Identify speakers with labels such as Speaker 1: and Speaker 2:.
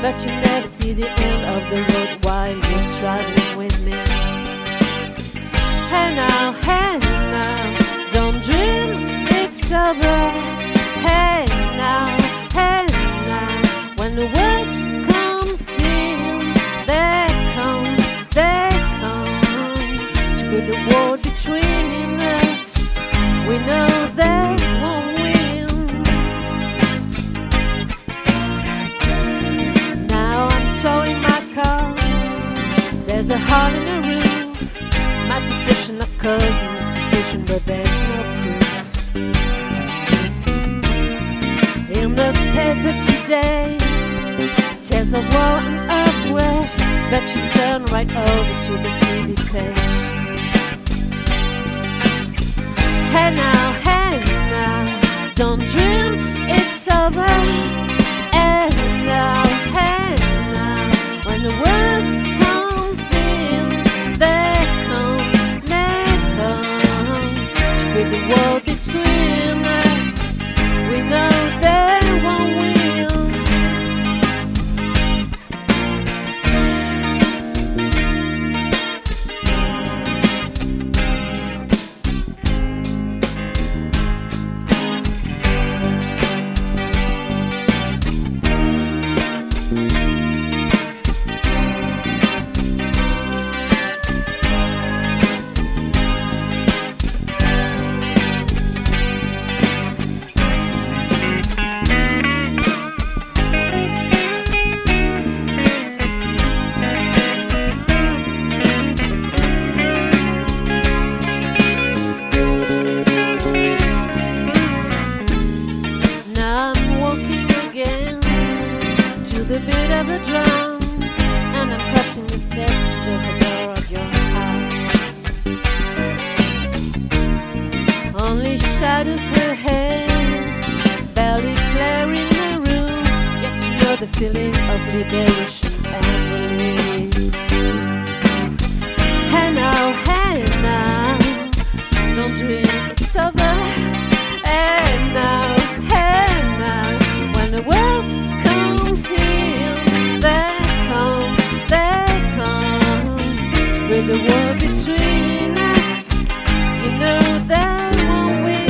Speaker 1: but you never see the end of the road while you're traveling with me. Hey now, don't dream it's over. Hey now, when the words come in, they come to put the wall between us. We know they won't win. Now I'm towing my car. There's a hole in the roof. My position of causing suspicion, but there's no proof. In the paper today, tales of war and unrest, but you turn right over to the TV page. Hey now, don't dream it's over. Hey now, when the words come in, they come to build the wall between us. We know they won't win. The beat of the drum, and I'm crossing the steps to the door of your house. Only shadows her head, barely glaring in the room. Get to know the feeling of liberation and release. Hey now, don't dream it's over. Hey now, when the world's with the war between us, you know that won't win.